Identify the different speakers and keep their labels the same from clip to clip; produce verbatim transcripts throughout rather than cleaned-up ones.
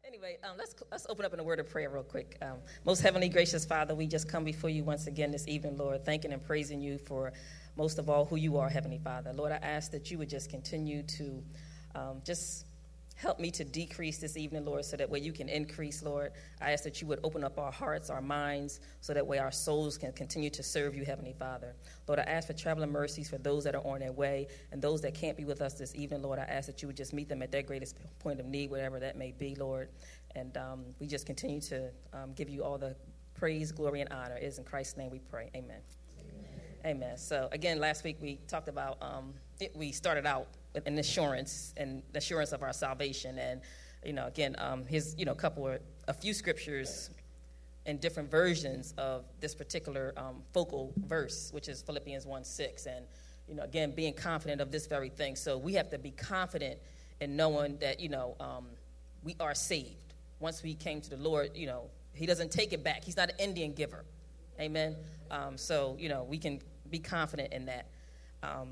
Speaker 1: Anyway, um, let's let's open up in a word of prayer real quick. Um, most heavenly gracious Father, we just come before you once again this evening, Lord, thanking and praising you for most of all who you are, Heavenly Father. Lord, I ask that you would just continue to um, just help me to decrease this evening, Lord, so that way you can increase, Lord. I ask that you would open up our hearts, our minds, so that way our souls can continue to serve you, Heavenly Father. Lord, I ask for traveling mercies for those that are on their way and those that can't be with us this evening, Lord. I ask that you would just meet them at their greatest point of need, whatever that may be, Lord. And um, we just continue to um, give you all the praise, glory, and honor. It is in Christ's name we pray. Amen. Amen. Amen. So, again, last week we talked about, um, it, we started out with an assurance and the assurance of our salvation. And, you know, again, um, here's, you know, a couple of, a few scriptures in different versions of this particular um, focal verse, which is Philippians one six. And, you know, again, being confident of this very thing. So we have to be confident in knowing that, you know, um, we are saved. Once we came to the Lord, you know, he doesn't take it back. He's not an Indian giver. Amen. Um, so, you know, we can be confident in that. Um,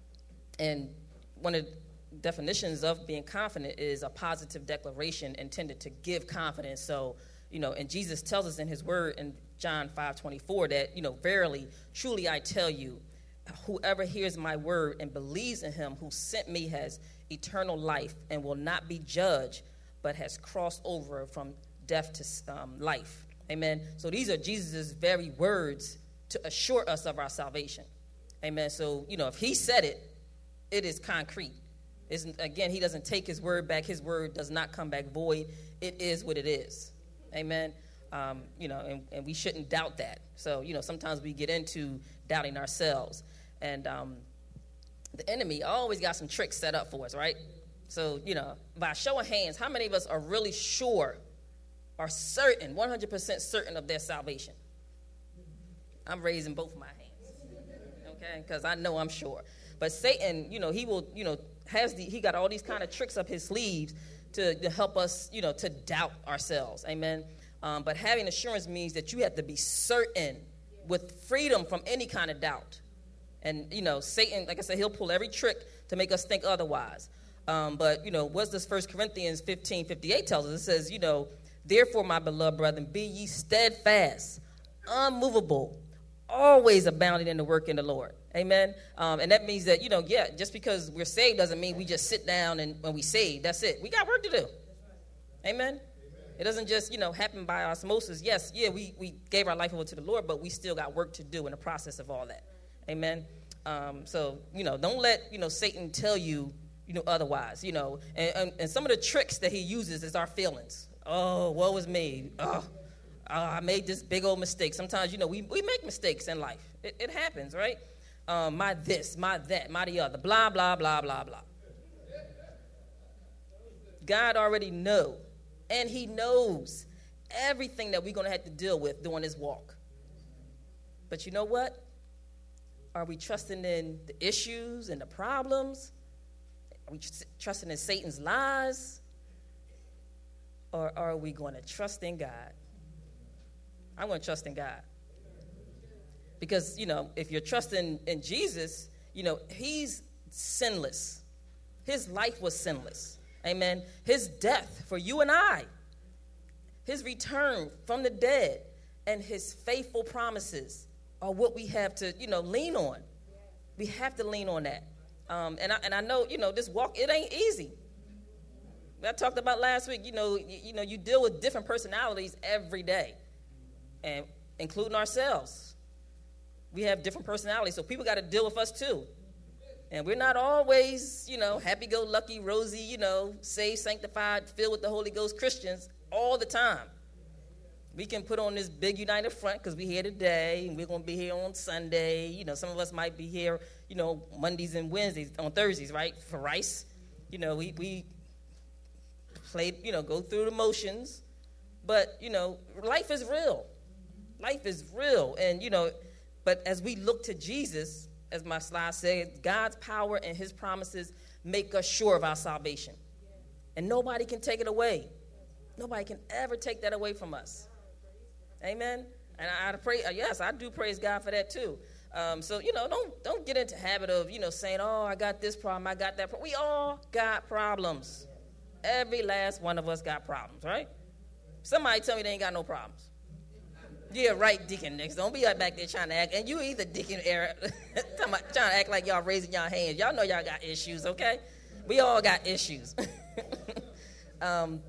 Speaker 1: and one of the definitions of being confident is a positive declaration intended to give confidence. So, you know, and Jesus tells us in his word in John five twenty-four that, you know, verily, truly I tell you, whoever hears my word and believes in him who sent me has eternal life and will not be judged, but has crossed over from death to um, life. Amen. So these are Jesus' very words to assure us of our salvation. Amen. So, you know, if he said it, it is concrete. It's, again, he doesn't take his word back. His word does not come back void. It is what it is. Amen. Um, you know, and, and we shouldn't doubt that. So, you know, sometimes we get into doubting ourselves. And um, the enemy always got some tricks set up for us, right? So, you know, by show of hands, how many of us are really sure, are certain, one hundred percent certain of their salvation? I'm raising both my hands, okay, because I know I'm sure. But Satan, you know, he will, you know, has the, he got all these kind of tricks up his sleeves to, to help us, you know, to doubt ourselves, amen? Um, but having assurance means that you have to be certain with freedom from any kind of doubt. And, you know, Satan, like I said, he'll pull every trick to make us think otherwise. Um, but, you know, what does First Corinthians fifteen fifty-eight tells us? It says, you know, therefore, my beloved brethren, be ye steadfast, unmovable, always abounding in the work in the Lord. Amen. Um, and that means that, you know, yeah, just because we're saved doesn't mean we just sit down and when we saved, that's it. We got work to do. Amen. Amen. It doesn't just, you know, happen by osmosis. Yes, yeah, we, we gave our life over to the Lord, but we still got work to do in the process of all that. Amen. Um, so, you know, don't let, you know, Satan tell you, you know, otherwise, you know, and, and, and some of the tricks that he uses is our feelings. Oh, woe is me. Oh, oh, I made this big old mistake. Sometimes, you know, we, we make mistakes in life. It, it happens, right? Um, my this, my that, my the other, blah, blah, blah, blah, blah. God already knows, and he knows everything that we're going to have to deal with during this walk. But you know what? Are we trusting in the issues and the problems? Are we tr- trusting in Satan's lies? Or are we going to trust in God? I'm going to trust in God. Because, you know, if you're trusting in Jesus, you know, he's sinless. His life was sinless. Amen. His death for you and I, his return from the dead, and his faithful promises are what we have to, you know, lean on. We have to lean on that. Um, and I and I know, you know, this walk, it ain't easy. I talked about last week, you know, you, you know, you deal with different personalities every day, and including ourselves. We have different personalities, so people got to deal with us too. And we're not always, you know, happy-go-lucky, rosy, you know, saved, sanctified, filled with the Holy Ghost Christians all the time. We can put on this big united front because we're here today, and we're going to be here on Sunday. You know, some of us might be here, you know, Mondays and Wednesdays, on Thursdays, right, for rice. You know, we, we play, you know, go through the motions. But, you know, life is real. Life is real. And, you know, but as we look to Jesus, as my slide said, God's power and his promises make us sure of our salvation. And nobody can take it away. Nobody can ever take that away from us. Amen. And I, I pray, yes, I do praise God for that too. Um, so, you know, don't don't get into the habit of, you know, saying, oh, I got this problem, I got that problem. We all got problems. Every last one of us got problems, right? Somebody tell me they ain't got no problems. Yeah, right, Deacon Nix. Don't be back there trying to act. And you either, Deacon Eric, trying to act like y'all raising y'all hands. Y'all know y'all got issues, okay? We all got issues. um,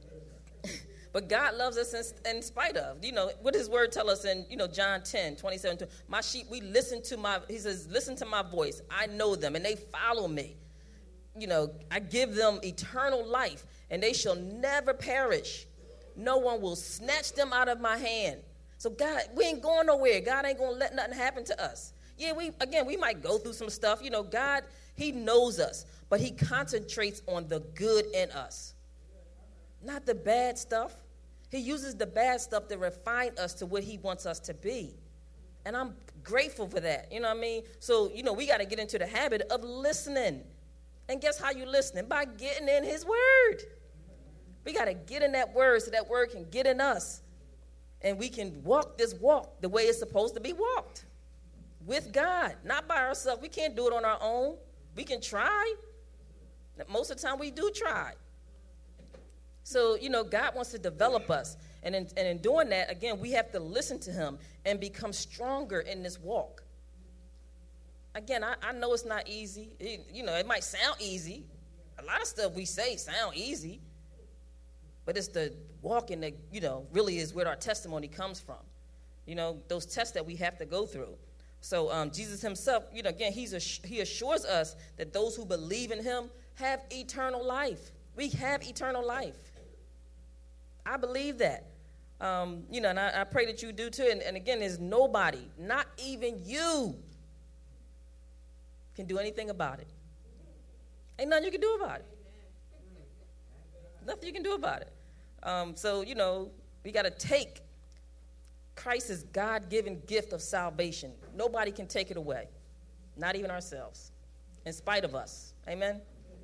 Speaker 1: but God loves us in, in spite of. You know, what his word tell us in, you know, John ten, twenty-seven, my sheep, we listen to my, he says, listen to my voice. I know them, and they follow me. You know, I give them eternal life, and they shall never perish. No one will snatch them out of my hand. So God, we ain't going nowhere. God ain't going to let nothing happen to us. Yeah, we again, we might go through some stuff. You know, God, he knows us, but he concentrates on the good in us, not the bad stuff. He uses the bad stuff to refine us to what he wants us to be. And I'm grateful for that. You know what I mean? So, you know, we got to get into the habit of listening. And guess how you listening? By getting in his word. We got to get in that word so that word can get in us. And we can walk this walk the way it's supposed to be walked. With God, not by ourselves. We can't do it on our own. We can try. Most of the time we do try. So, you know, God wants to develop us. And in, and in doing that, again, we have to listen to him and become stronger in this walk. Again, I, I know it's not easy. It, you know, it might sound easy. A lot of stuff we say sound easy. But it's the walking that, you know, really is where our testimony comes from. You know, those tests that we have to go through. So um, Jesus himself, you know, again, he's a, he assures us that those who believe in him have eternal life. We have eternal life. I believe that. Um, you know, and I, I pray that you do too. And, and again, there's nobody, not even you, can do anything about it. Ain't nothing you can do about it. Nothing you can do about it. Um, so, you know, we got to take Christ's God-given gift of salvation. Nobody can take it away, not even ourselves, in spite of us. Amen?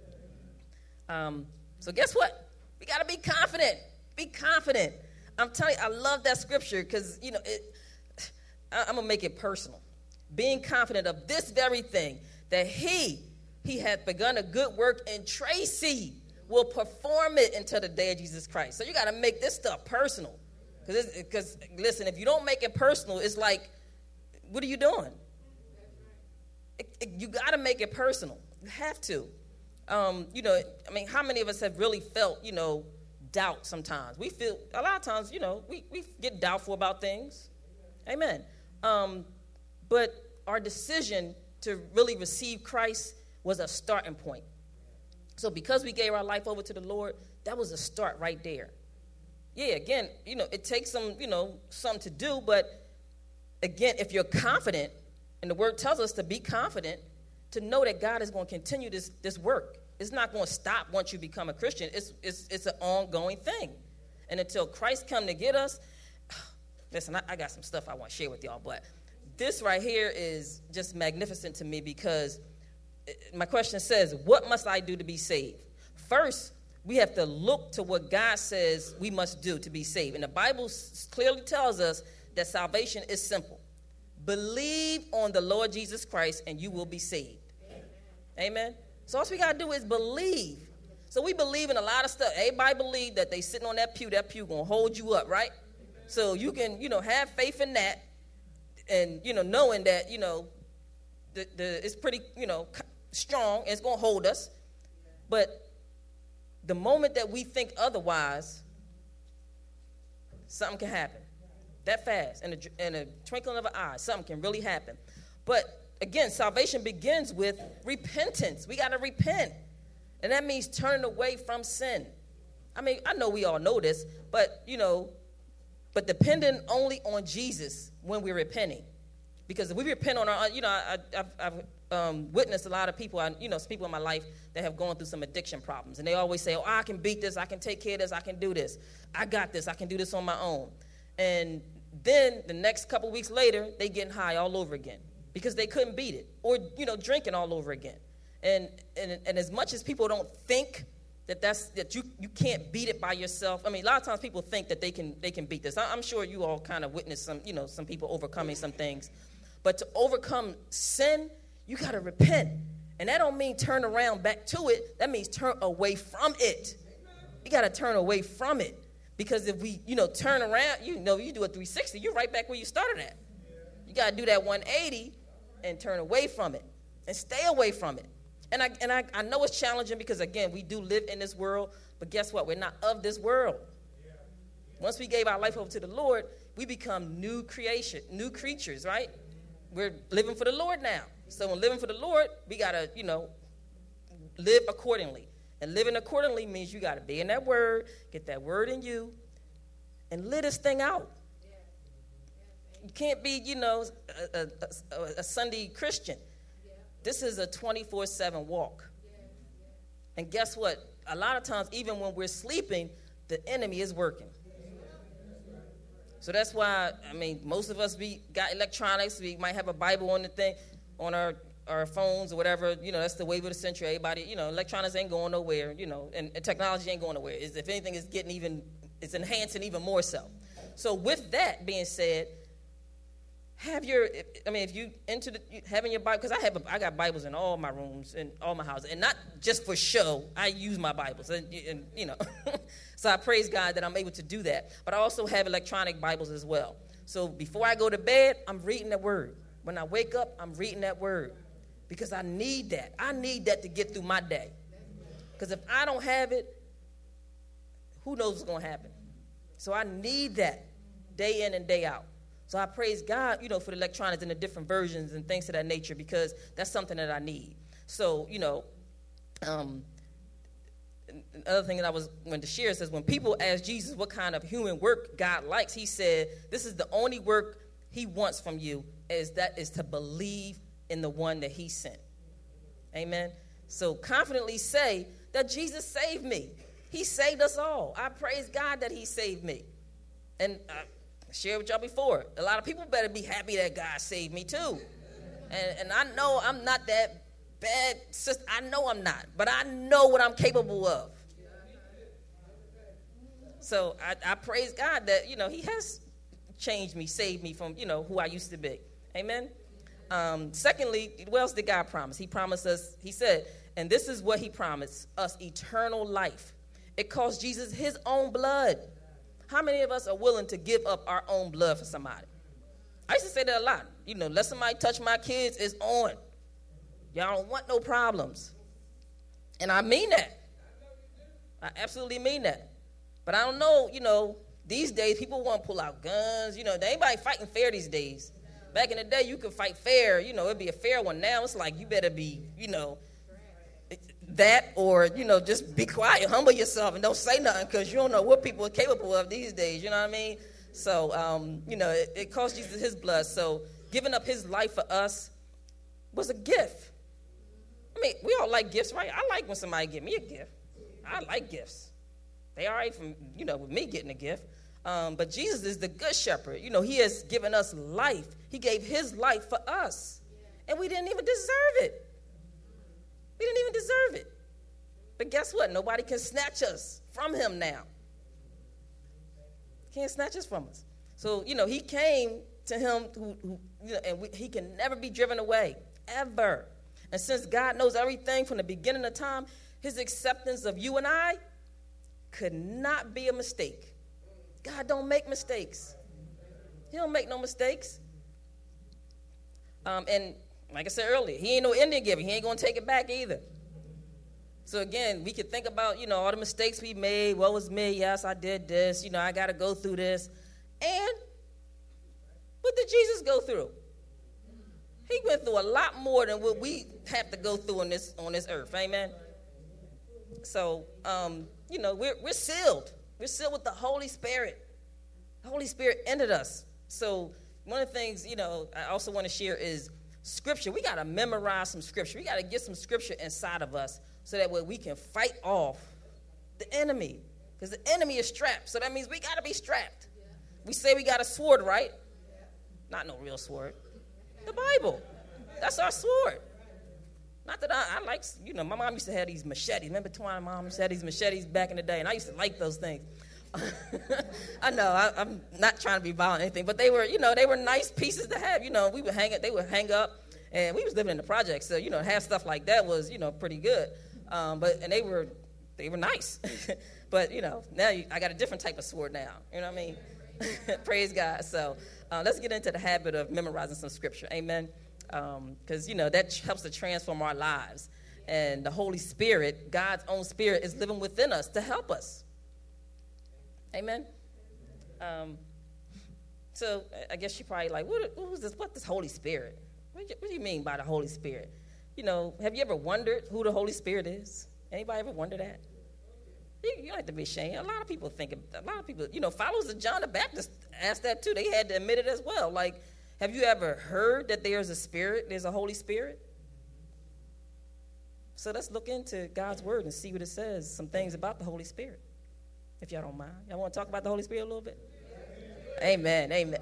Speaker 1: Um, so guess what? We got to be confident. Be confident. I'm telling you, I love that scripture because, you know, it, I, I'm going to make it personal. Being confident of this very thing, that he, he hath begun a good work in Tracy, will perform it until the day of Jesus Christ. So you got to make this stuff personal. Because, listen, if you don't make it personal, it's like, what are you doing? It, it, you got to make it personal. You have to. Um, you know, I mean, how many of us have really felt, you know, doubt sometimes? We feel, a lot of times, you know, we, we get doubtful about things. Amen. Um, but our decision to really receive Christ was a starting point. So because we gave our life over to the Lord, that was a start right there. Yeah, again, you know, it takes some, you know, something to do. But again, if you're confident, and the word tells us to be confident, to know that God is going to continue this, this work. It's not going to stop once you become a Christian. It's, it's, it's an ongoing thing. And until Christ come to get us, listen, I, I got some stuff I want to share with y'all. But this right here is just magnificent to me because my question says, what must I do to be saved? First, we have to look to what God says we must do to be saved. And the Bible clearly tells us that salvation is simple. Believe on the Lord Jesus Christ and you will be saved. Amen. Amen? So all we got to do is believe. So we believe in a lot of stuff. Everybody believe that they sitting on that pew, that pew going to hold you up, right? So you can, you know, have faith in that and, you know, knowing that, you know, the, the it's pretty, you know, strong, and it's going to hold us. But the moment that we think otherwise, something can happen. That fast, in a, in a twinkling of an eye, something can really happen. But again, salvation begins with repentance. We got to repent. And that means turning away from sin. I mean, I know we all know this, but, you know, but depending only on Jesus when we're repenting. Because if we repent on our, you know, I, I've, I've um, witnessed a lot of people, I, you know, some people in my life that have gone through some addiction problems. And they always say, oh, I can beat this. I can take care of this. I can do this. I got this. I can do this on my own. And then the next couple weeks later, they getting high all over again because they couldn't beat it, or, you know, drinking all over again. And and, and as much as people don't think that that's that you, you can't beat it by yourself. I mean, a lot of times people think that they can they can beat this. I'm sure you all kind of witnessed some, you know, some people overcoming some things. But to overcome sin, you got to repent. And that don't mean turn around back to it. That means turn away from it. we got to turn away from it. Because if we, you know, turn around, you know, you do a three sixty, you're right back where you started at. You got to do that one eighty and turn away from it and stay away from it. And I and I, I know it's challenging because, again, we do live in this world, but guess what? We're not of this world. Once we gave our life over to the Lord, we become new creation, new creatures, right? We're living for the Lord now. So when living for the Lord, we got to, you know, live accordingly. And living accordingly means you got to be in that word, get that word in you, and live this thing out. You can't be, you know, a, a, a, a Sunday Christian. This is a twenty-four seven walk. And guess what? A lot of times, even when we're sleeping, the enemy is working. So that's why, I mean, most of us, we got electronics. We might have a Bible on the thing, on our our phones or whatever. You know, that's the wave of the century. Everybody, you know, electronics ain't going nowhere, you know, and, and technology ain't going nowhere. It's, if anything, it's getting even, it's enhancing even more so. So with that being said, have your, I mean, if you into the, having your Bible, because I have, a, I got Bibles in all my rooms and all my houses, and not just for show. I use my Bibles, and, and you know, so I praise God that I'm able to do that. But I also have electronic Bibles as well. So before I go to bed, I'm reading the Word. When I wake up, I'm reading that Word. Because I need that. I need that to get through my day. Because if I don't have it, who knows what's going to happen? So I need that day in and day out. So I praise God, you know, for the electronics and the different versions and things of that nature, because that's something that I need. So, you know, um, another thing that I was going to share says when people ask Jesus what kind of human work God likes, he said, this is the only work he wants from you, is that is to believe in the one that he sent. Amen. So confidently say that Jesus saved me. He saved us all. I praise God that he saved me. And I shared with y'all before, a lot of people better be happy that God saved me too. And, and I know I'm not that bad sister. I know I'm not, but I know what I'm capable of. So I, I praise God that, you know, he has changed me, saved me from, you know, who I used to be. Amen. Um, secondly, what else did God promise? He promised us, he said, and this is what he promised us, eternal life. It cost Jesus his own blood. How many of us are willing to give up our own blood for somebody? I used to say that a lot. You know, let somebody touch my kids, it's on. Y'all don't want no problems. And I mean that. I absolutely mean that. But I don't know, you know, these days people want to pull out guns. You know, there ain't nobody fighting fair these days. Back in the day, you could fight fair. You know, it'd be a fair one. Now it's like you better be, you know, that or, you know, just be quiet, humble yourself, and don't say nothing because you don't know what people are capable of these days. You know what I mean? So, um, you know, it, it cost Jesus his blood. So giving up his life for us was a gift. I mean, we all like gifts, right? I like when somebody give me a gift. I like gifts. They all right from, you know, with me getting a gift. Um, but Jesus is the good shepherd. You know, he has given us life. He gave his life for us. And we didn't even deserve it. We didn't even deserve it. But guess what? Nobody can snatch us from him now. Can't snatch us from us. So, you know, he came to him, who, who, you know, and we, he can never be driven away, ever. And since God knows everything from the beginning of time, his acceptance of you and I could not be a mistake. God don't make mistakes. He don't make no mistakes. Um, and like I said earlier, he ain't no Indian giver. He ain't going to take it back either. So again, we could think about, you know, all the mistakes we made. What was me? Yes, I did this. You know, I got to go through this. And what did Jesus go through? He went through a lot more than what we have to go through on this on this earth. Amen. So, um, you know, we're we're sealed. We're sealed with the Holy Spirit. The Holy Spirit entered us. So one of the things, you know, I also want to share is scripture. We got to memorize some scripture. We got to get some scripture inside of us so that way we can fight off the enemy. Because the enemy is strapped. So that means we got to be strapped. We say we got a sword, right? Not no real sword. The Bible. That's our sword. Not that I, I like, you know, my mom used to have these machetes. Remember Twine mom used to have these machetes back in the day, and I used to like those things. I know, I, I'm not trying to be violent or anything, but they were, you know, they were nice pieces to have. You know, we would hang it, they would hang up, and we was living in the projects, so, you know, have stuff like that was, you know, pretty good. Um, but, and they were they were nice. But, you know, now you, I got a different type of sword now. You know what I mean? Praise God. So uh, let's get into the habit of memorizing some scripture. Amen. Because, um, you know, that helps to transform our lives. And the Holy Spirit, God's own Spirit, is living within us to help us. Amen. Um, so I guess you're probably like, what, what was this? What this Holy Spirit? What do, you, what do you mean by the Holy Spirit? You know, have you ever wondered who the Holy Spirit is? Anybody ever wonder that? You, you don't have to be ashamed. A lot of people think, a lot of people, you know, followers of John the Baptist asked that too. They had to admit it as well. Like, have you ever heard that there's a spirit, there's a Holy Spirit? So let's look into God's word and see what it says, some things about the Holy Spirit, if y'all don't mind. Y'all want to talk about the Holy Spirit a little bit? Amen, amen.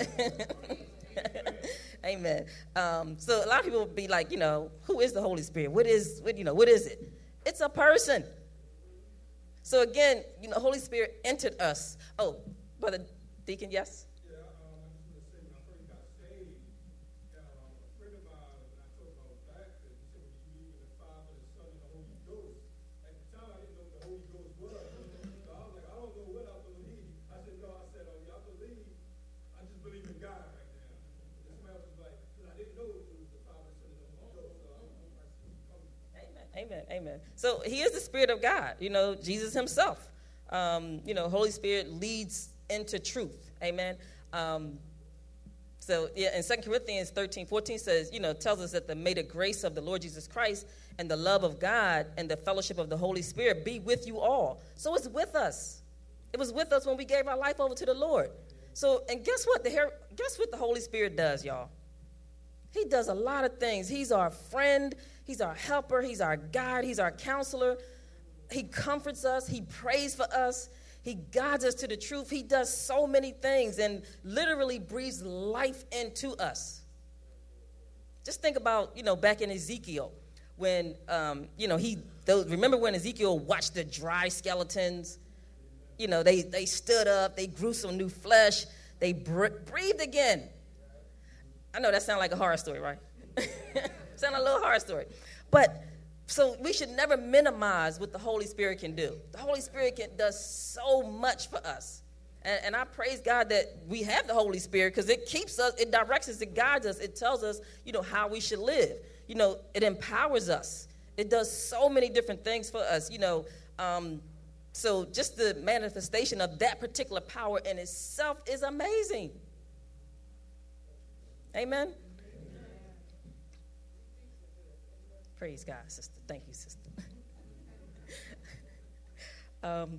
Speaker 1: Amen. Um, so a lot of people would be like, you know, who is the Holy Spirit? What is, what, you know, what is it? It's a person. So again, you know, Holy Spirit entered us. Oh, Brother Deacon, yes?
Speaker 2: Yeah, um, I just want to say, when I first got saved, um, a friend of mine, when I told him I was baptized, he said, well, you believe in the Father, the Son, and the Holy Ghost. At the time, I didn't know what the Holy Ghost was. So I was like, I don't know what I believe. I said, no, I said, oh, y'all believe? I just believe in God right now. And somebody else was like, because I didn't know it was the Father, the Son, and the Holy Ghost. So I don't know.
Speaker 1: Amen, amen. So he is the Spirit of God, you know, Jesus himself. Um, you know, Holy Spirit leads into truth. Amen. Um, so yeah, in Second Corinthians thirteen, fourteen says, you know, tells us that the may the grace of the Lord Jesus Christ and the love of God and the fellowship of the Holy Spirit be with you all. So it's with us. It was with us when we gave our life over to the Lord. So, and guess what? The guess what the Holy Spirit does, y'all? He does a lot of things. He's our friend. He's our helper. He's our guide. He's our counselor. He comforts us. He prays for us. He guides us to the truth. He does so many things and literally breathes life into us. Just think about, you know, back in Ezekiel when, um, you know, he, those, remember when Ezekiel watched the dry skeletons? You know, they, they stood up. They grew some new flesh. They br- breathed again. I know that sounds like a horror story, right? Sound like a little horror story. But so we should never minimize what the Holy Spirit can do. The Holy Spirit can, does so much for us. And, and I praise God that we have the Holy Spirit because it keeps us, it directs us, it guides us. It tells us, you know, how we should live. You know, it empowers us. It does so many different things for us, you know. Um, so just the manifestation of that particular power in itself is amazing. Amen. Praise God, sister. Thank you, sister. um,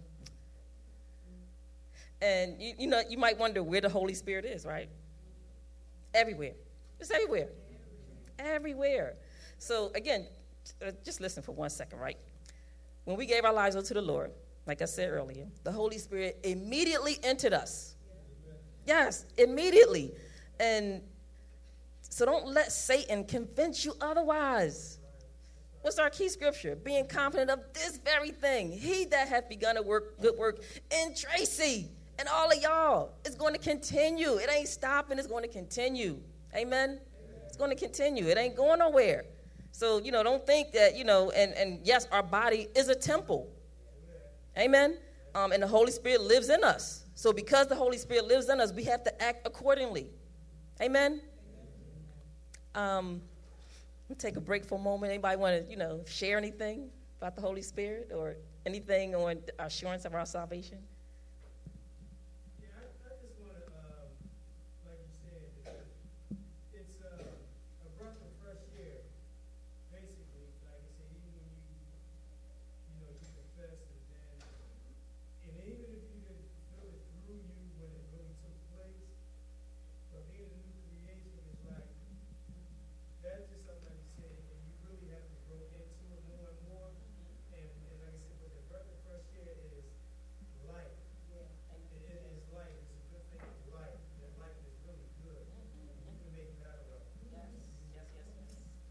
Speaker 1: and, you, you know, you might wonder where the Holy Spirit is, right? Everywhere. It's everywhere. Everywhere. So, again, uh, just listen for one second, right? When we gave our lives over to the Lord, like I said earlier, the Holy Spirit immediately entered us. Yes, immediately. And so don't let Satan convince you otherwise. What's our key scripture? Being confident of this very thing. He that hath begun to work good work in Tracy and all of y'all is going to continue. It ain't stopping. It's going to continue. Amen? Amen. It's going to continue. It ain't going nowhere. So, you know, don't think that, you know, and, and yes, our body is a temple. Amen? Um, and the Holy Spirit lives in us. So because the Holy Spirit lives in us, we have to act accordingly. Amen? Um, we'll take a break for a moment. Anybody want to, you know, share anything about the Holy Spirit or anything on assurance of our salvation?
Speaker 3: Yeah, I, I just want to, um, like you said, it's uh, a breath of fresh air, basically. Like I said, even when you, you know, you confess and then, and even if you didn't feel it through you when it really took place, but being a new creation is like, that's just something like you said, and you really have to grow into it more and more. And, and like I said, but the breath of fresh air is life. Yeah. It, it is life. It's a good thing. It's life. That life is really good. Mm-hmm. You can make it out of it.
Speaker 1: Yes, yes, yes, yes.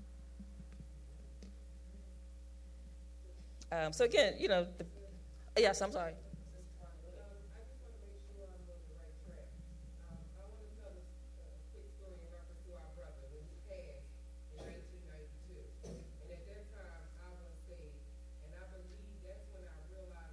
Speaker 1: Um, so again, you know, the, yes, I'm sorry.
Speaker 4: And at that time, I was saved, and I believe that's when I realized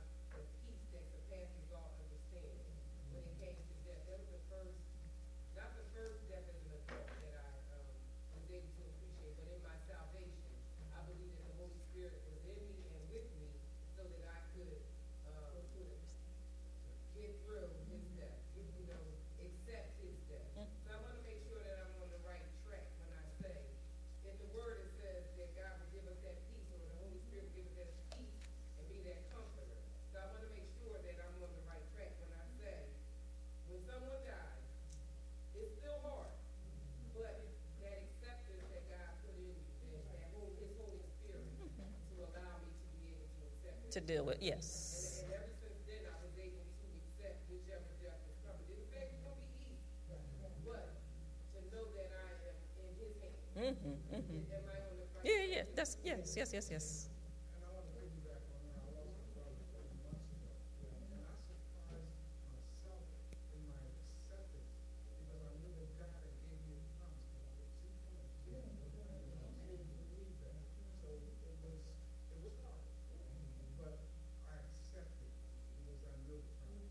Speaker 4: salvation, I believe that the Holy Spirit was in me and with me so that I could uh, get through his death, you know, accept his death. So I want to make sure that I'm on the right track when I say, in the word it says that God will give us that peace, or the Holy Spirit will give us that peace and be that comforter. So I want to make sure that I'm on the right track when I say, when someone dies, it's still hard, but that acceptance that God put in you, that, that whole, his Holy Spirit, to allow me to be able to accept it.
Speaker 1: To deal with, yes.
Speaker 4: And, and ever since then, I was able to accept whichever death was coming. Didn't say it's going to be easy, but to know that I am in his hands.
Speaker 1: Mm-hmm, mm-hmm.
Speaker 4: Am I on the right
Speaker 1: Yeah, yeah,
Speaker 4: track?
Speaker 1: that's, yes, yes, yes, yes.
Speaker 2: And I want to piggyback on that. I lost my brother thirty months ago. And I surprised myself in my acceptance because I knew that God had gave me a promise that I would see him again. And I didn't believe that. So it was, it was hard. But I accepted because I knew the promise.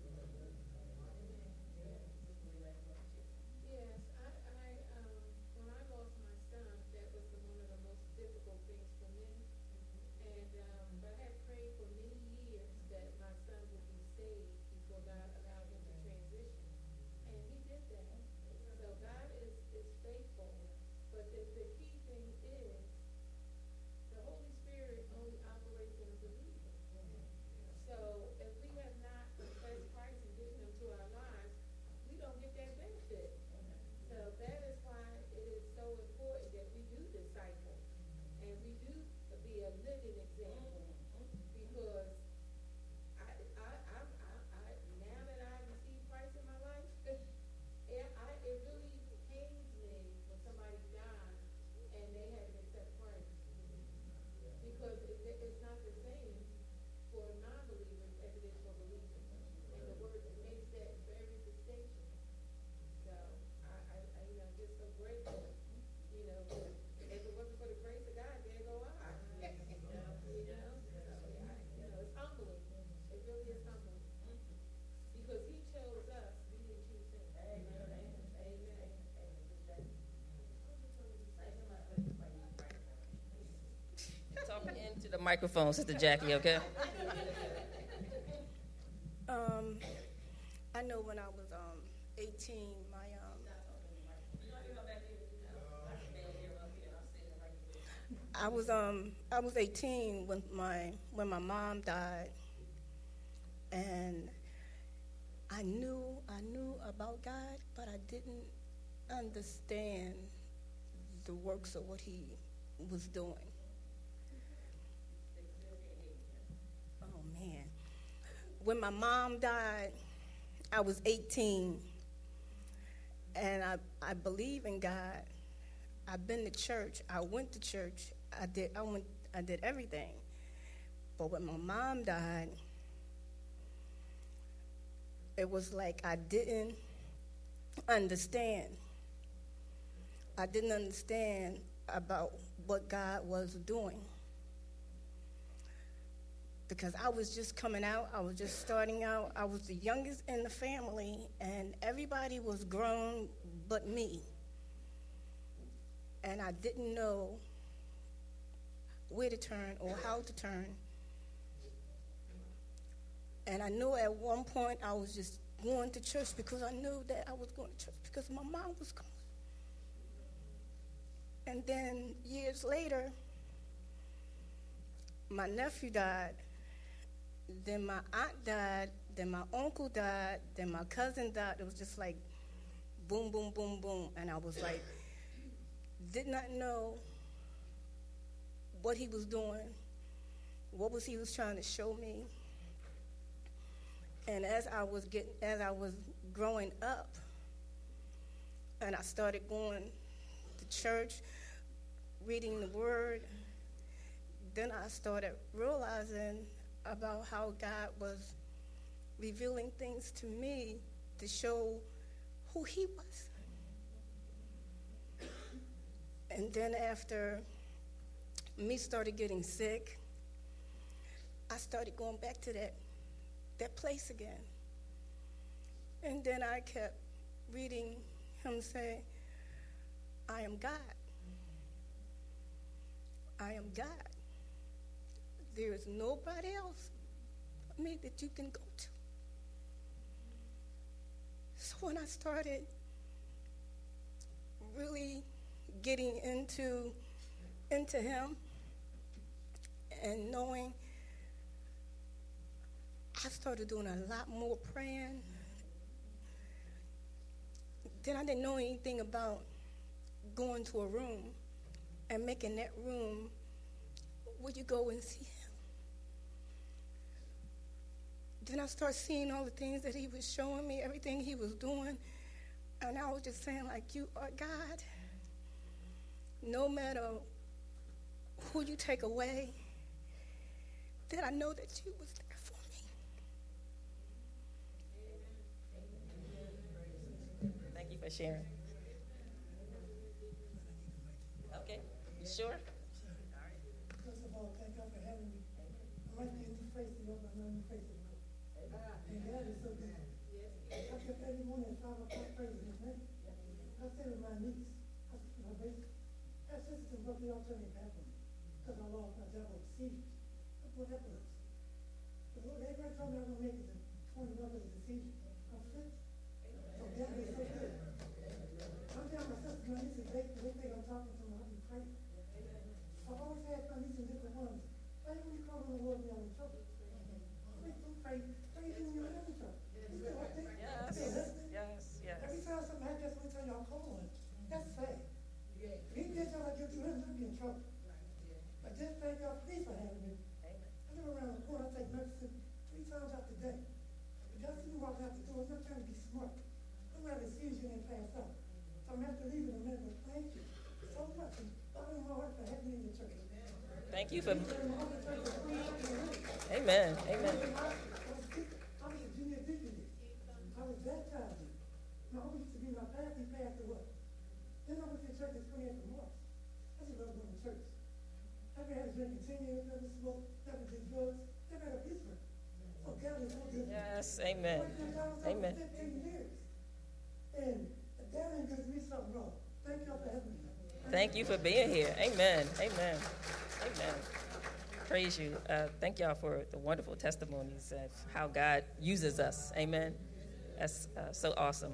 Speaker 5: Yes, I, I, um, when I lost my son, that was the, one of the most difficult things for me. And, um, but I had prayed for many years that my son would be saved before God allowed him to transition. And he did that. So God is, is faithful. But the, the key thing is, the Holy Spirit only operates in a believer. So if we have not confessed Christ and given him to our lives, we don't get that benefit. So that is why it is so important that we do disciple and we do be a living example. Because I, I, I, I, I now that I received Christ in my life, it, I, it really pains me when somebody dies and they haven't accepted Christ. Because it, it, it's not the same for non-believers as it is for believers. And the word makes that very distinction. So I, I, I you know, I'm just so grateful, you know, that if it wasn't for the grace of God, there go I. You know, you know, so I, you know, it's humbling. It really is humbling. Because he chose us, we didn't choose him. Amen. Amen.
Speaker 1: Talking into the microphone, Sister Jackie, okay?
Speaker 6: Um, I know when I was um, eighteen, my um, I was um I was eighteen when my when my mom died, and I knew I knew about God, but I didn't understand the works of what He was doing. Oh man. When my mom died, I was eighteen, and I, I believe in God. I've been to church. I went to church. I did I went I did everything. But when my mom died, it was like I didn't understand. I didn't understand about what God was doing. Because I was just coming out, I was just starting out. I was the youngest in the family, and everybody was grown but me. And I didn't know where to turn or how to turn. And I knew at one point I was just going to church because I knew that I was going to church because my mom was going. And then years later, my nephew died. Then my aunt died, then my uncle died, then my cousin died. It was just like boom, boom, boom, boom. And I was like, did not know what he was doing, what was he was trying to show me. And as I was getting, as I was growing up, and I started going to church, reading the Word, then I started realizing about how God was revealing things to me to show who He was. And then after me started getting sick, I started going back to that that place again. And then I kept reading Him say, I am God. I am God. There is nobody else but me that you can go to. So when I started really getting into into him and knowing, I started doing a lot more praying. Then I didn't know anything about going to a room and making that room where you go and see him. Then I started seeing all the things that he was showing me, everything he was doing, and I was just saying, like, you are God. No matter who you take away, that I know that you was there for me.
Speaker 1: Thank you for sharing. Okay, you sure?
Speaker 7: First of all, thank God for having me. I like the new face to Lord, but not new face to Lord. And God is so good. I kept every morning at five o'clock praising his name. I said with my niece, I said to my baby, our sisters and brothers, they all turned their back on me because I lost my job overseas. That's what happened to us. But Lord, everybody told me I was going to make it to twenty-one as a season. I'm fit. So God is so good. I'm telling my sisters, my nieces, they, they think I'm talking to them. I'll be praying. I've always had my nieces and different ones. Why when you call on the Lord, we are in trouble? Pray, don't pray. Pray even when you're not in trouble. You know what I think?
Speaker 1: Yes, yes, yes.
Speaker 7: Every time something happens, that's when tell y'all call on it. That's sad. If he did y'all like you do him, I'd be in trouble. But just thank y'all, please, for having me. I live around the corner. I take medicine three times out the day. But y'all see me walking out the door. I'm not trying to be smart. I'm going to have a seizure and pass out. So I'm going to have to leave in a minute. But thank you so much. And God in my heart for having me in the church.
Speaker 1: Thank you for. Amen. Amen.
Speaker 7: I was a junior deacon. I was baptized. My uncle used to be my pastor. He passed away. Then I went to church at twenty-eighth of March. I just love going to church. Never had a drink in ten years, never smoked, never did drugs, never had a peace break. So God is so good.
Speaker 1: Yes, amen. Amen.
Speaker 7: fifteen years. And that ain't good to me something wrong. Thank y'all for having me.
Speaker 1: Thank you for being here. Amen. Amen. Amen. Praise you. Uh, thank y'all for the wonderful testimonies of how God uses us. Amen. That's uh, so awesome.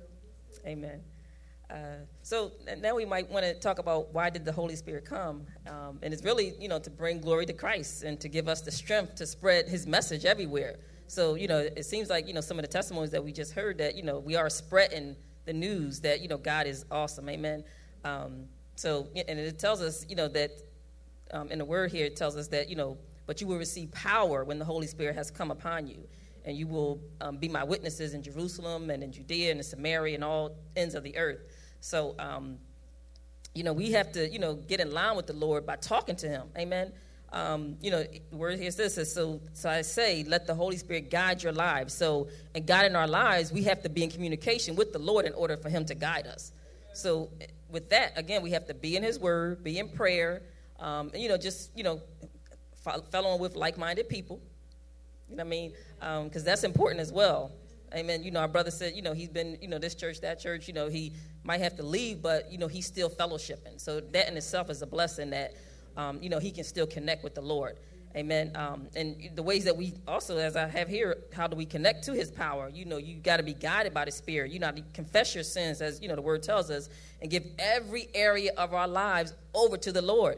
Speaker 1: Amen. Uh, so now we might want to talk about why did the Holy Spirit come? Um, and it's really, you know, to bring glory to Christ and to give us the strength to spread his message everywhere. So, you know, it seems like, you know, some of the testimonies that we just heard that, you know, we are spreading the news that, you know, God is awesome. Amen. Um, so, and it tells us, you know, that um, in the word here, it tells us that, you know, but you will receive power when the Holy Spirit has come upon you. And you will um, be my witnesses in Jerusalem and in Judea and in Samaria and all ends of the earth. So, um, you know, we have to, you know, get in line with the Lord by talking to him. Amen. Um, you know, the word here says this. So, so I say, let the Holy Spirit guide your lives. So, in guiding our lives, we have to be in communication with the Lord in order for him to guide us. So, with that, again, we have to be in his word, be in prayer, um, and, you know, just, you know, follow on with like-minded people. You know what I mean? Because um, that's important as well. Amen. You know, our brother said, you know, he's been, you know, this church, that church, you know, he might have to leave, but, you know, he's still fellowshipping. So that in itself is a blessing that, um, you know, he can still connect with the Lord. Amen. Um, and the ways that we also, as I have here, how do we connect to his power? You know, you got to be guided by the Spirit. You know, to confess your sins, as, you know, the word tells us, and give every area of our lives over to the Lord.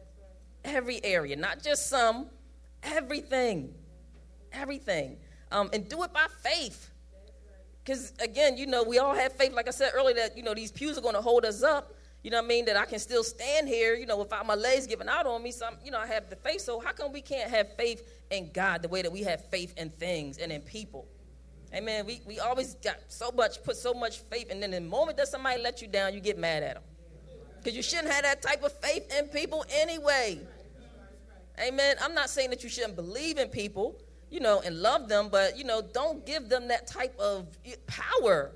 Speaker 1: Every area, not just some, everything. Everything. Um, and do it by faith. Because, again, you know, we all have faith, like I said earlier, that, you know, these pews are going to hold us up. You know what I mean? That I can still stand here, you know, without my legs giving out on me. So, I'm, you know, I have the faith. So how come we can't have faith in God the way that we have faith in things and in people? Amen. We we always got so much, put so much faith. And then the moment that somebody lets you down, you get mad at them. Because you shouldn't have that type of faith in people anyway. Amen. I'm not saying that you shouldn't believe in people, you know, and love them, but, you know, don't give them that type of power.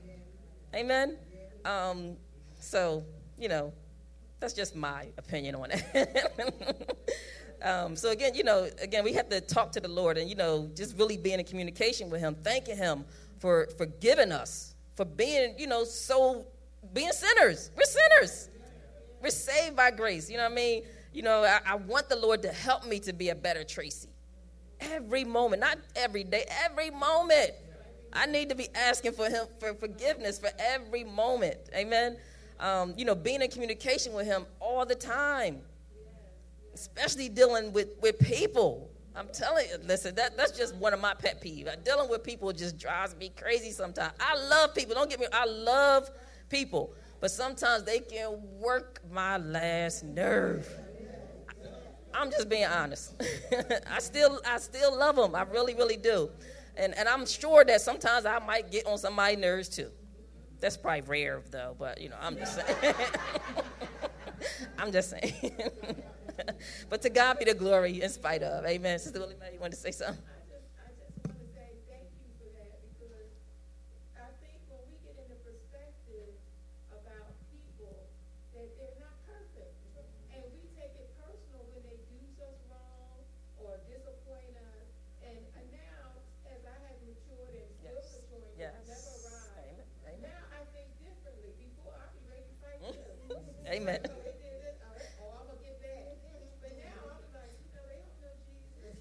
Speaker 1: Amen. Um, so, you know, that's just my opinion on it. um, so, again, you know, again, we have to talk to the Lord and, you know, just really being in communication with him, thanking him for forgiving us, for being, you know, so being sinners. We're sinners. We're saved by grace. You know what I mean? You know, I, I want the Lord to help me to be a better Tracy. Every moment, not every day, every moment. I need to be asking for him for forgiveness for every moment. Amen. Um, you know, being in communication with him all the time, especially dealing with, with people. I'm telling you, listen, that, that's just one of my pet peeves. Dealing with people just drives me crazy sometimes. I love people. Don't get me, I love people. But sometimes they can work my last nerve. I'm just being honest. I still I still love them. I really, really do. And and I'm sure that sometimes I might get on somebody's nerves too. That's probably rare, though, but, you know, I'm just saying. I'm just saying. But to God be the glory in spite of. Amen. Sister Willie Mae, you want to say something?
Speaker 5: I just, I just want to say thank you for that, because I think when we get in the perspective about people, that they're not perfect. And we take it personal when they do us wrong or disappoint us. And, and now, as I have matured and still
Speaker 1: Yes.
Speaker 5: maturing,
Speaker 1: Yes.
Speaker 5: I've never arrived.
Speaker 1: Amen. Amen.
Speaker 5: Now I think differently. Before, I'd be ready to fight you.
Speaker 1: Amen.
Speaker 5: So they did this, oh, they- oh, I'm going to get back. But now I'm like, you know, they don't know Jesus.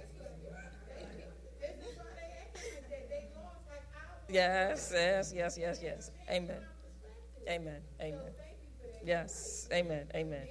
Speaker 5: This is why they acting. They, they lost like hours.
Speaker 1: Yes, yes, yes, yes, yes. Amen. Amen. Amen. Yes. Amen. Amen.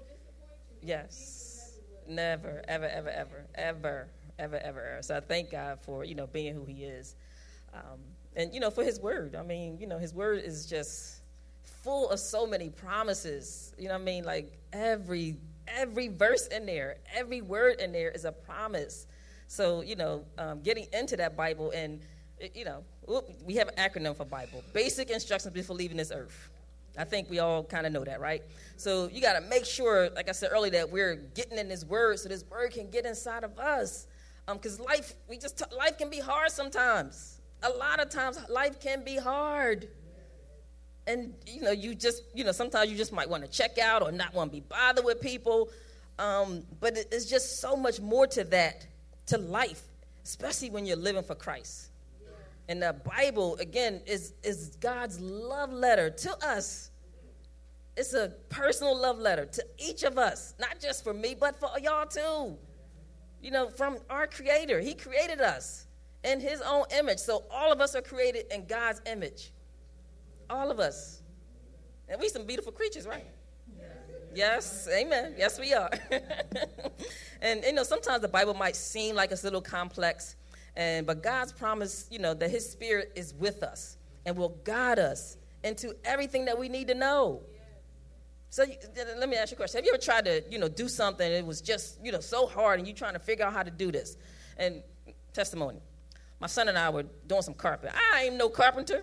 Speaker 1: Yes. Never, ever, ever, ever, ever, ever, ever, ever. So I thank God for, you know, being who he is. Um, and, you know, for his word. I mean, you know, his word is just full of so many promises. You know what I mean? Like every every verse in there, every word in there is a promise. So, you know, um, getting into that Bible and, you know, we have an acronym for Bible. Basic instructions before leaving this earth. I think we all kind of know that, right? So you got to make sure, like I said earlier, that we're getting in this word so this word can get inside of us. Because um, life, we just t- life can be hard sometimes. A lot of times life can be hard. And, you know, you just, you know, sometimes you just might want to check out or not want to be bothered with people. Um, but it, it's just so much more to that, to life, especially when you're living for Christ. Yeah. And the Bible, again, is, is God's love letter to us. It's a personal love letter to each of us, not just for me, but for y'all too. You know, from our Creator. He created us in his own image. So all of us are created in God's image. All of us. And we some beautiful creatures, right? Yes, amen. Yes, we are. And, you know, sometimes the Bible might seem like it's a little complex, and but God's promise, you know, that his spirit is with us and will guide us into everything that we need to know. So you, let me ask you a question. Have you ever tried to, you know, do something, and it was just, you know, so hard, and you're trying to figure out how to do this? And testimony. My son and I were doing some carpet. I ain't no carpenter.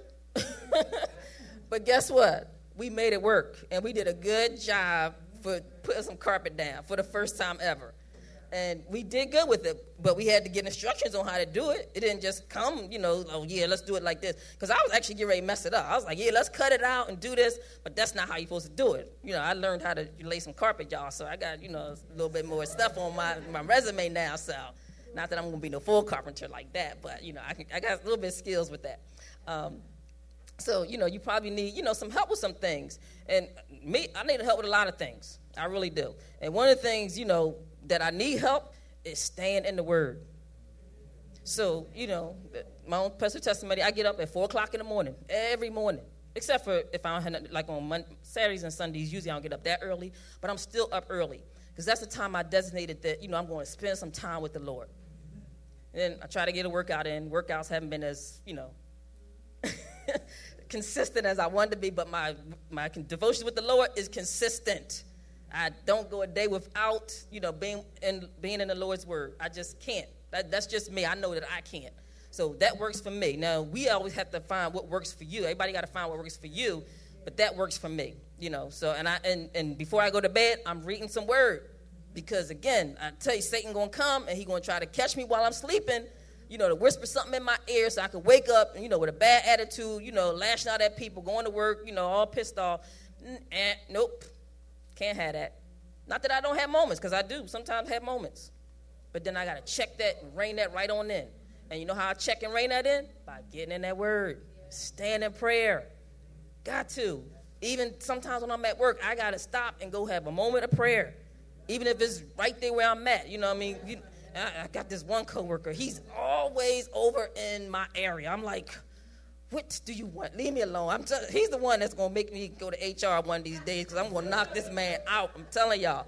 Speaker 1: But guess what? We made it work, and we did a good job for putting some carpet down for the first time ever. And we did good with it, but we had to get instructions on how to do it. It didn't just come, you know, oh, yeah, let's do it like this. Because I was actually getting ready to mess it up. I was like, yeah, let's cut it out and do this, but that's not how you're supposed to do it. You know, I learned how to lay some carpet, y'all, so I got, you know, a little bit more stuff on my, my resume now, so not that I'm going to be no full carpenter like that, but, you know, I, can, I got a little bit of skills with that. Um, So, you know, you probably need, you know, some help with some things. And me, I need help with a lot of things. I really do. And one of the things, you know, that I need help is staying in the Word. So, you know, my own personal testimony, I get up at four o'clock in the morning, every morning. Except for if I don't have, like on Monday, Saturdays and Sundays, usually I don't get up that early. But I'm still up early. Because that's the time I designated that, you know, I'm going to spend some time with the Lord. And then I try to get a workout in. Workouts haven't been as, you know, consistent as I wanted to be, but my my devotion with the Lord is consistent. I don't go a day without, you know, being in being in the Lord's Word. I just can't. That, that's just me. I know that I can't. So that works for me. Now, we always have to find what works for you. Everybody got to find what works for you, but that works for me, you know. So, and I and, and before I go to bed, I'm reading some Word, because again, I tell you, Satan gonna come and he gonna try to catch me while I'm sleeping. You know, to whisper something in my ear so I could wake up, you know, with a bad attitude, you know, lashing out at people, going to work, you know, all pissed off. Eh, nope, can't have that. Not that I don't have moments, because I do sometimes have moments. But then I got to check that and rein that right on in. And you know how I check and rein that in? By getting in that Word, staying in prayer. Got to. Even sometimes when I'm at work, I got to stop and go have a moment of prayer. even if it's right there where I'm at. You know what I mean? You, I, I got this one coworker. He's always over in my area. I'm like, what do you want? Leave me alone. I'm t- he's the one that's going to make me go to H R one of these days because I'm going to knock this man out. I'm telling y'all.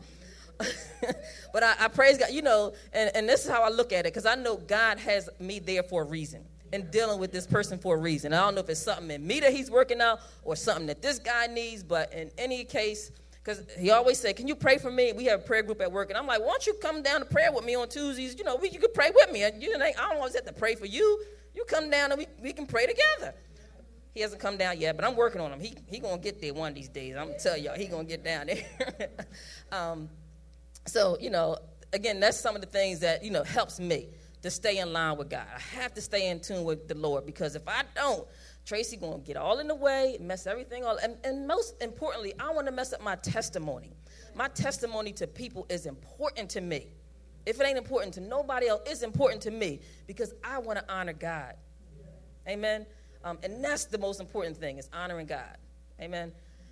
Speaker 1: But I, I praise God, you know, and, and this is how I look at it, because I know God has me there for a reason and dealing with this person for a reason. I don't know if it's something in me that he's working out or something that this guy needs, but in any case, because he always say, can you pray for me? We have a prayer group at work, and I'm like, why don't you come down to prayer with me on Tuesdays? You know, we, you can pray with me. You know, I don't always have to pray for you. You come down and we, we can pray together. He hasn't come down yet, but I'm working on him. He he going to get there one of these days. I'm going to tell y'all, he going to get down there. um, so, you know, again, that's some of the things that, you know, helps me to stay in line with God. I have to stay in tune with the Lord, because if I don't, Tracy going to get all in the way, mess everything all. And, and most importantly, I want to mess up my testimony. My testimony to people is important to me. If it ain't important to nobody else, it's important to me because I want to honor God. Amen. Um, and that's the most important thing, is honoring God. Amen.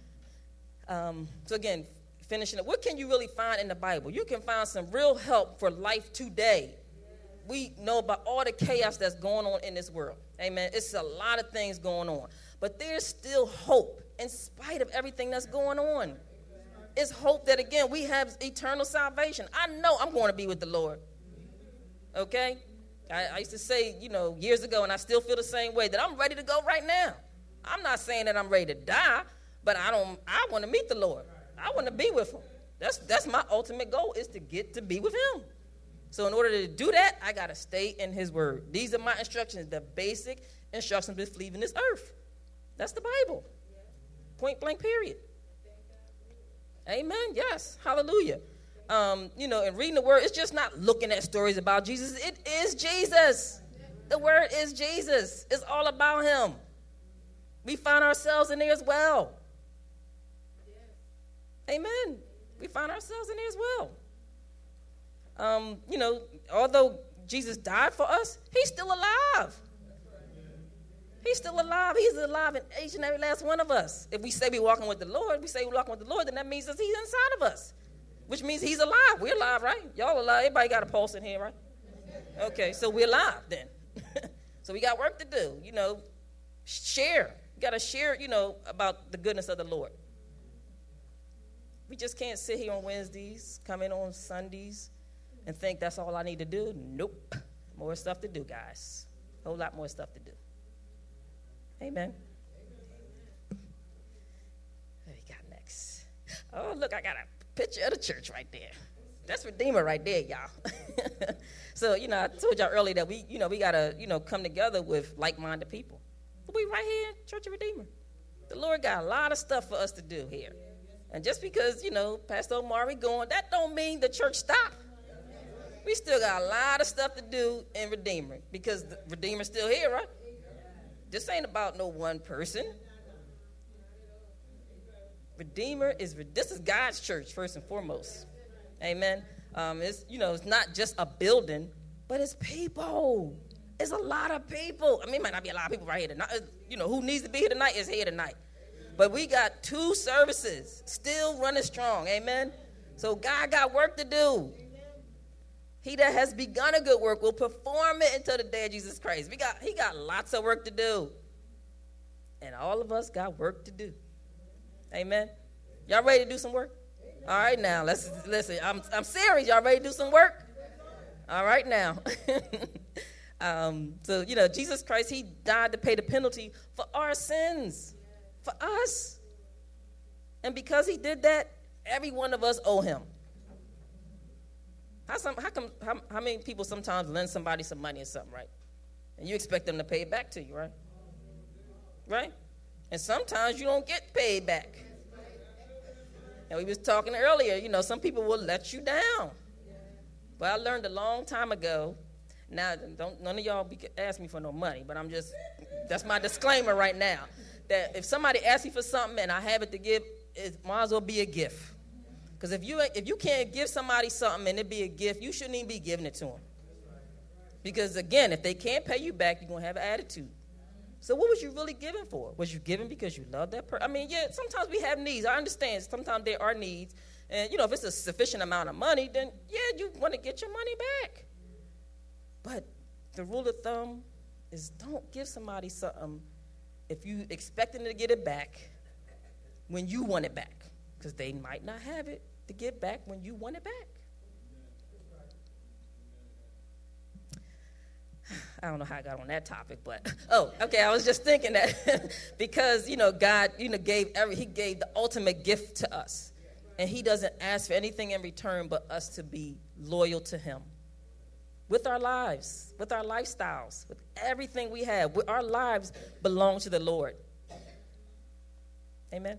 Speaker 1: Um, so again, finishing up, what can you really find in the Bible? You can find some real help for life today. We know about all the chaos that's going on in this world. Amen. It's a lot of things going on. But there's still hope in spite of everything that's going on. It's hope that, again, we have eternal salvation. I know I'm going to be with the Lord. Okay? I, I used to say, you know, years ago, and I still feel the same way, that I'm ready to go right now. I'm not saying that I'm ready to die, but I don't. I want to meet the Lord. I want to be with him. That's that's my ultimate goal, is to get to be with him. So in order to do that, I got to stay in his word. These are my instructions, the basic instructions with leaving this earth. That's the Bible. Point blank, period. Amen. Yes. Hallelujah. Um, you know, and reading the word, it's just not looking at stories about Jesus. It is Jesus. The word is Jesus. It's all about him. We find ourselves in there as well. Amen. We find ourselves in there as well. Um, you know, although Jesus died for us, he's still alive. He's still alive. He's alive in each and every last one of us. If we say we're walking with the Lord, we say we're walking with the Lord, then that means that he's inside of us, which means he's alive. We're alive, right? Y'all alive. Everybody got a pulse in here, right? Okay, so we're alive then. So we got work to do, you know, share. You got to share, you know, about the goodness of the Lord. We just can't sit here on Wednesdays, come in on Sundays, and think that's all I need to do. Nope. More stuff to do, guys. A whole lot more stuff to do. Amen. What do we got next? Oh, look, I got a picture of the church right there. That's Redeemer right there, y'all. So, you know, I told y'all earlier that we, you know, we got to, you know, come together with like-minded people. But we right here in Church of Redeemer. The Lord got a lot of stuff for us to do here. And just because, you know, Pastor Omari going, that don't mean the church stop. We still got a lot of stuff to do in Redeemer, because the Redeemer's still here, right? This ain't about no one person. Redeemer is, this is God's church first and foremost. Amen. Um, it's, you know, it's not just a building, but it's people. It's a lot of people. I mean, it might not be a lot of people right here tonight. You know, who needs to be here tonight is here tonight. But we got two services still running strong. Amen. So God got work to do. He that has begun a good work will perform it until the day of Jesus Christ. We got, he got lots of work to do. And all of us got work to do. Amen. Y'all ready to do some work? All right, now, let's listen. I'm, I'm serious. Y'all ready to do some work? All right, now. um, so, you know, Jesus Christ, he died to pay the penalty for our sins, for us. And because he did that, every one of us owe him. How, some, how, come, how, how many people sometimes lend somebody some money or something, right? And you expect them to pay it back to you, right? Right? And sometimes you don't get paid back. And we was talking earlier, you know, some people will let you down. But I learned a long time ago. Now, don't none of y'all be, ask me for no money, but I'm just, that's my disclaimer right now, that if somebody asks me for something and I have it to give, it might as well be a gift. Because if you if you can't give somebody something and it be a gift, you shouldn't even be giving it to them. Because, again, if they can't pay you back, you're going to have an attitude. So what was you really giving for? Was you giving because you love that person? I mean, yeah, sometimes we have needs. I understand. Sometimes there are needs, And, you know, if it's a sufficient amount of money, then, yeah, you want to get your money back. But the rule of thumb is don't give somebody something if you expecting to get it back when you want it back, because they might not have it to get back when you want it back. I don't know how I got on that topic, but, oh, okay, I was just thinking that because, you know, God, you know, gave every, he gave the ultimate gift to us. And he doesn't ask for anything in return but us to be loyal to him. With our lives, with our lifestyles, with everything we have. Our lives belong to the Lord. Amen?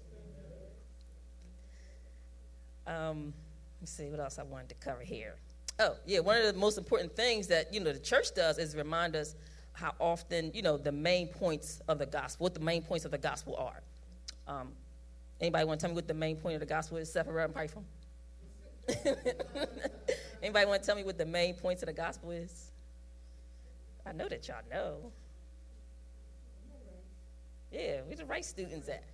Speaker 1: Um, let's see what else I wanted to cover here. Oh, yeah, one of the most important things that, you know, the church does is remind us how often, you know, the main points of the gospel, what the main points of the gospel are. Um, anybody want to tell me what the main point of the gospel is, Sephora and Python? Anybody want to tell me what the main points of the gospel is? I know that y'all know. Yeah, where the right students at?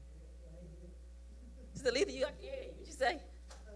Speaker 1: Sister Letha, you got, yeah, what you say?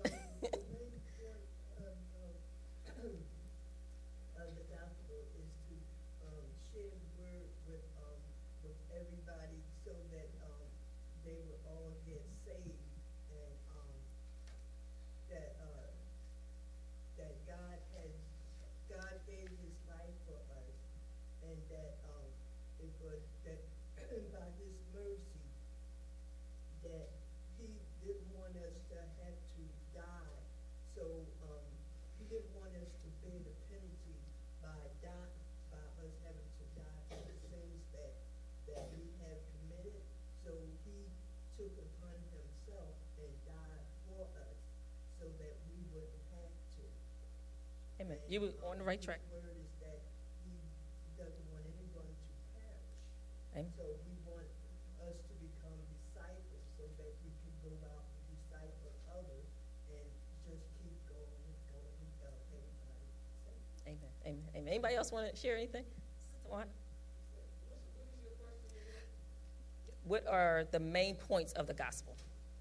Speaker 1: Amen. You were on the right track.
Speaker 8: The word is that he doesn't want anyone to perish.
Speaker 1: Amen.
Speaker 8: So he wants us to become disciples so that we can go out and disciple others and just keep going and going without everybody.
Speaker 1: Amen. Amen. Amen. Anybody else want to share anything? What are the main points of the gospel?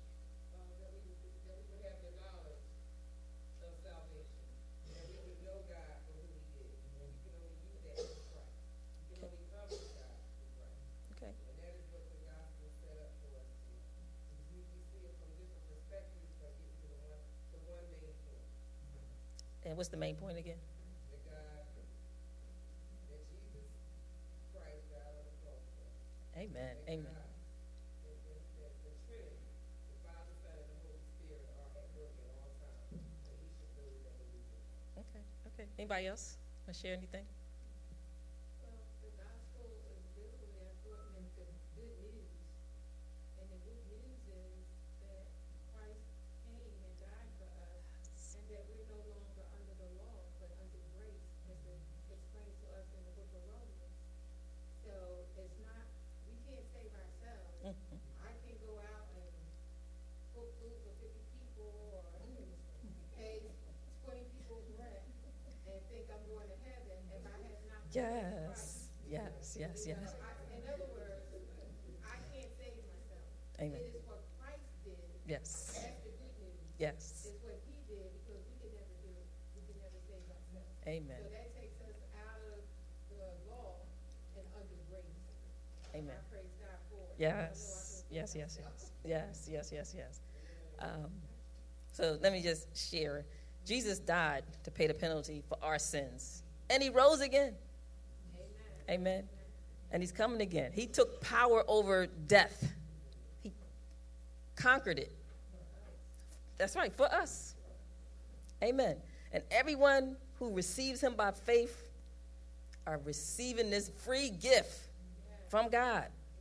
Speaker 1: And what's the main point again?
Speaker 4: That God, that Jesus Christ died on the cross.
Speaker 1: Amen.
Speaker 4: That
Speaker 1: Amen.
Speaker 4: God, that, that, that the Trinity, the Father, Son, and the Holy Spirit are at work at all times. And he should know that believe it.
Speaker 1: Okay. Okay. Anybody else want to share anything?
Speaker 5: Well, the gospel is literally a shortening to good news. And the good news is that Christ came and died for us, and that we're no longer under the law, but under grace, as it explains to us in the book of Romans. So it's not, we can't save ourselves.
Speaker 1: Mhm.
Speaker 5: I can go out and cook food for fifty people or pay twenty people rent and think I'm going to heaven if I have not.
Speaker 1: Yes. Yes. Yes.
Speaker 5: You
Speaker 1: Yes.
Speaker 5: know, I, in other words, I can't save myself.
Speaker 1: Amen.
Speaker 5: It is what Christ did.
Speaker 1: Yes.
Speaker 5: That's the good news.
Speaker 1: Yes.
Speaker 5: It's what he did, because we can never do it. We can never save ourselves.
Speaker 1: Amen.
Speaker 5: So that takes us out of the law and under grace.
Speaker 1: Amen.
Speaker 5: I praise God for it.
Speaker 1: Yes. Yes. Yes. Yes. Yes. Yes. Yes. Yes. Um, so let me just share. Jesus died to pay the penalty for our sins, and he rose again.
Speaker 5: Amen.
Speaker 1: Amen. And he's coming again. He took power over death. He conquered it. That's right, for us. Amen. And everyone who receives him by faith are receiving this free gift from God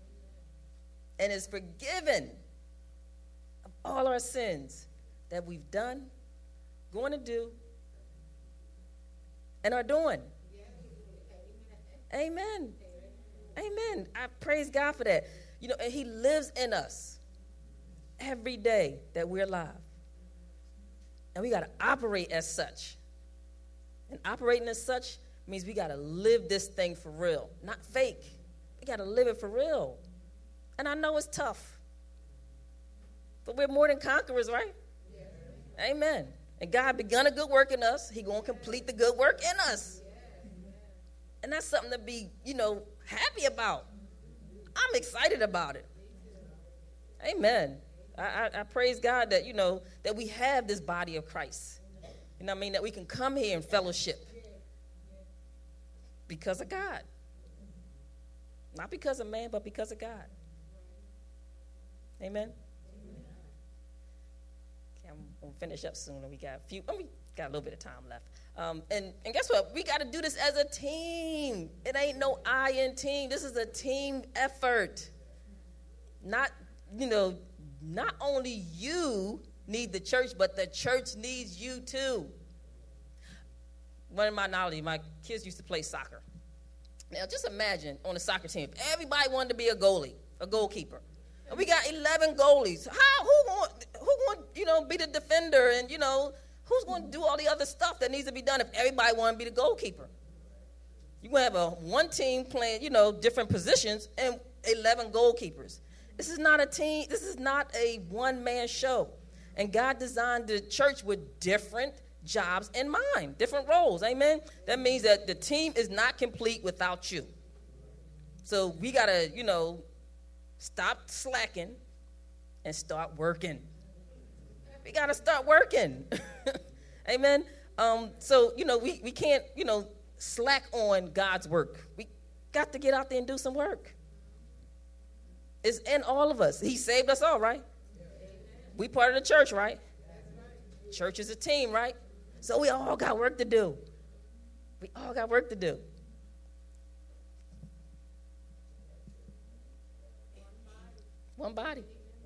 Speaker 1: and is forgiven of all our sins that we've done, going to do, and are doing. Amen. Amen. I praise God for that. You know, and he lives in us every day that we're alive. And we got to operate as such. And operating as such means we got to live this thing for real, not fake. We got to live it for real. And I know it's tough. But we're more than conquerors, right?
Speaker 5: Yeah.
Speaker 1: Amen. And God begun a good work in us. He going to complete the good work in us. And that's something to be, you know, happy about. I'm excited about it. Amen. I, I, I praise God that, you know, that we have this body of Christ. You know what I mean? That we can come here and fellowship because of God. Not because of man, but because of God. Amen. Okay, I'm going to finish up soon. We got a few, oh, we got a little bit of time left. Um, and, and guess what? We got to do this as a team. It ain't no I in team. This is a team effort. Not, you know, not only you need the church, but the church needs you too. One of my knowledge, my kids used to play soccer. Now, just imagine on a soccer team, if everybody wanted to be a goalie, a goalkeeper. And we got eleven goalies. How, who going, who going, you know, be the defender and, you know, who's going to do all the other stuff that needs to be done if everybody want to be the goalkeeper? You're going to have a one team playing, you know, different positions and eleven goalkeepers. This is not a team. This is not a one-man show. And God designed the church with different jobs in mind, different roles. Amen? That means that the team is not complete without you. So we got to, you know, stop slacking and start working. We got to start working. Amen? Um, so, you know, we, we can't, you know, slack on God's work. We got to get out there and do some work. It's in all of us. He saved us all, right? We part of the church, right? Church is a team, right? So we all got work to do. We all got work to do. One body.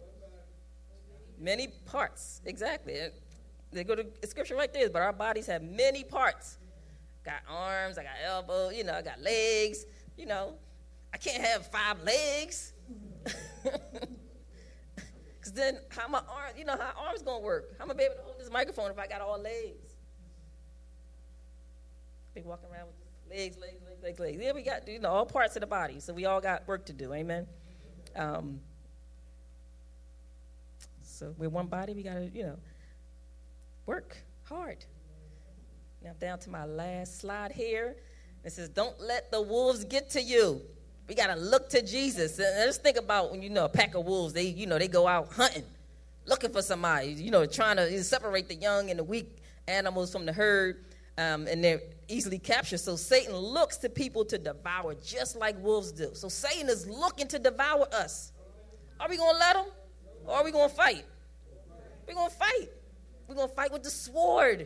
Speaker 1: Many parts. Exactly. They go to the scripture right there, but our bodies have many parts. Got arms, I got elbows, you know, I got legs, you know. I can't have five legs. Because then how my arm, you know, how arms going to work? How am I be able to hold this microphone if I got all legs? Be walking around with legs, legs, legs, legs, legs. Yeah, we got, you know, all parts of the body. So we all got work to do. Amen. Um, so we're one body. We got to, you know, work hard. Now down to my last slide here. It says, don't let the wolves get to you. We got to look to Jesus. And just think about when, you know, a pack of wolves, they, you know, they go out hunting, looking for somebody, you know, trying to separate the young and the weak animals from the herd, um, and they're easily captured. So Satan looks to people to devour just like wolves do. So Satan is looking to devour us. Are we going to let him? Or are we going to fight? We're going to fight. We're going to fight with the sword.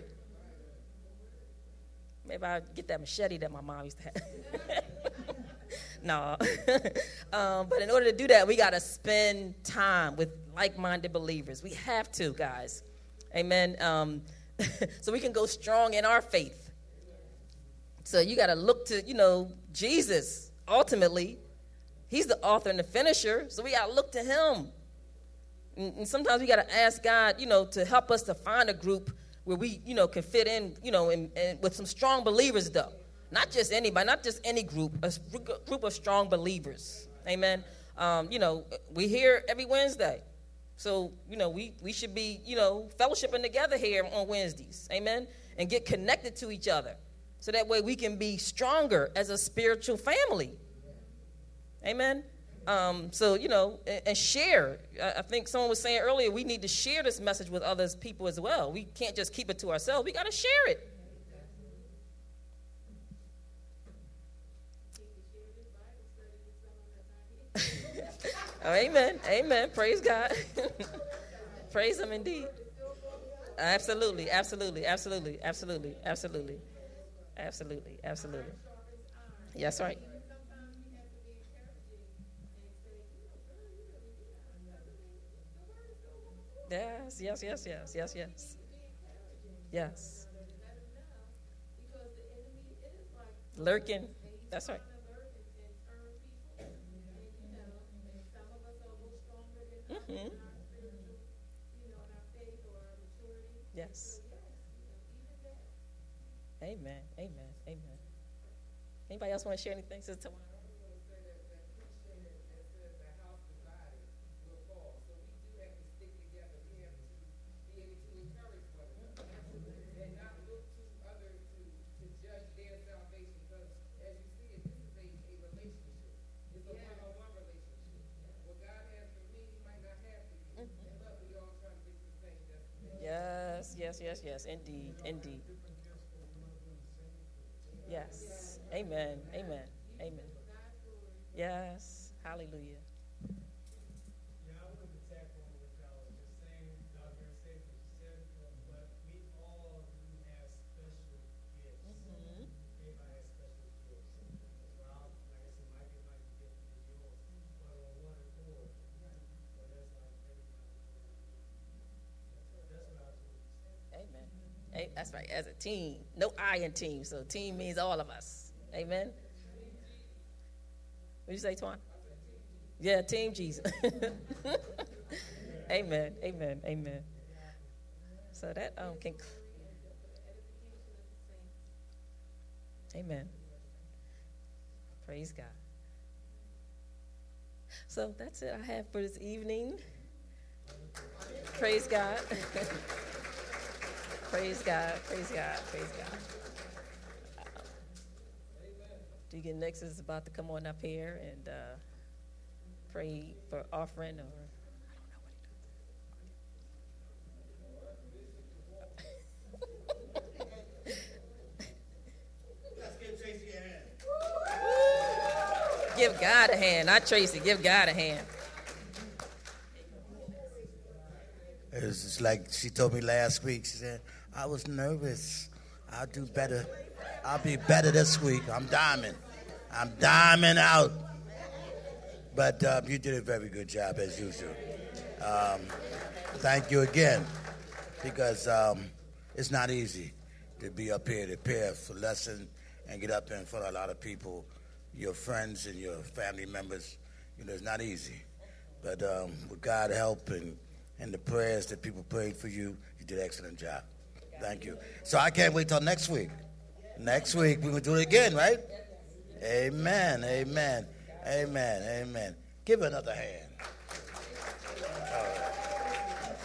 Speaker 1: Maybe I'll get that machete that my mom used to have. No. um, but in order to do that, we got to spend time with like-minded believers. We have to, guys. Amen. Um, so we can go strong in our faith. So you got to look to, you know, Jesus, ultimately. He's the author and the finisher, so we got to look to him. And, and sometimes we got to ask God, you know, to help us to find a group where we, you know, can fit in, you know, in, in, with some strong believers, though. Not just anybody, not just any group, a group of strong believers. Amen. Um, you know, we here every Wednesday. So, you know, we, we should be, you know, fellowshipping together here on Wednesdays. Amen. And get connected to each other. So that way we can be stronger as a spiritual family. Amen. Um, so, you know, and, and share. I, I think someone was saying earlier, we need to share this message with other people as well. We can't just keep it to ourselves. We got to share it. Oh, amen. Amen. Praise God. Praise him indeed. Absolutely. Absolutely. Absolutely. Absolutely. Absolutely. Absolutely. Absolutely. That's right. Yes, yes, yes, yes, yes, yes. Yes. Lurking. That's right. Mm-hmm. Yes. Amen. Amen. Amen. Anybody else want to share anything, Sister Tawana?
Speaker 4: So we do have to stick together. We have to be able to encourage one
Speaker 1: yes, yes, yes. Indeed, indeed. Yes. Amen. Amen. Amen. Yes. Hallelujah.
Speaker 3: Yeah, I wanted to tag on what y'all was just saying. I was going to say what you said, but we all do have special gifts.
Speaker 1: Mhm.
Speaker 3: Everybody has special gifts. Well, like I said, my gift might be different than yours, but on one accord. But that's like everybody. That's what I was going to say.
Speaker 1: Amen. Hey, that's right. As a team. No I in team. So team means all of us. Amen. What did you say, Twan? Yeah, Team Jesus. Amen. Amen. Amen. So that um can. Amen. Praise God. So that's it I have for this evening. Praise God. Praise God. Praise God. Praise God. Deacon Nix is about to come on up here and uh, pray for offering, or
Speaker 9: Let's give Tracy a hand.
Speaker 1: give God a hand, not Tracy. Give God a hand.
Speaker 9: It's just like she told me last week. She said, I was nervous. I'll do better. I'll be better this week. I'm diamond. I'm diamond out. But uh, you did a very good job, as usual. Um, thank you again, because um, it's not easy to be up here to prepare for lesson and get up in front of a lot of people, your friends and your family members. You know, it's not easy. But um, with God's help and, and the prayers that people prayed for you, you did an excellent job. Thank you. So I can't wait till next week. Next week, we're going to do it again, right? Amen, amen, amen, amen. Give her another hand. All right.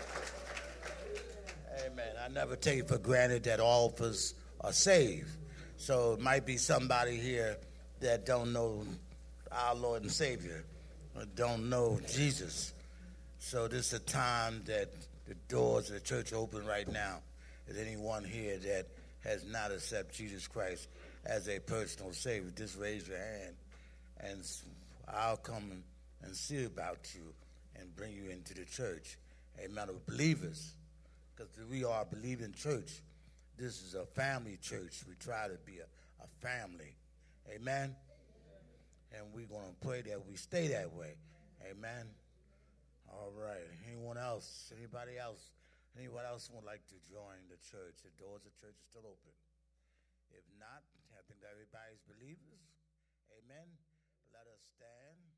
Speaker 9: Amen. I never take for granted that all of us are saved. So it might be somebody here that don't know our Lord and Savior, or don't know Jesus. So this is a time that the doors of the church are open right now. Is anyone here that has not accepted Jesus Christ as a personal Savior? Just raise your hand, and I'll come and see about you and bring you into the church. Amen. Of believers, because we are a believing church. This is a family church. We try to be a, a family. Amen. And we're going to pray that we stay that way. Amen. All right. Anyone else? Anybody else? Anyone else would like to join the church? The doors of the church are still open. If not, I think that everybody's believers. Amen. Let us stand.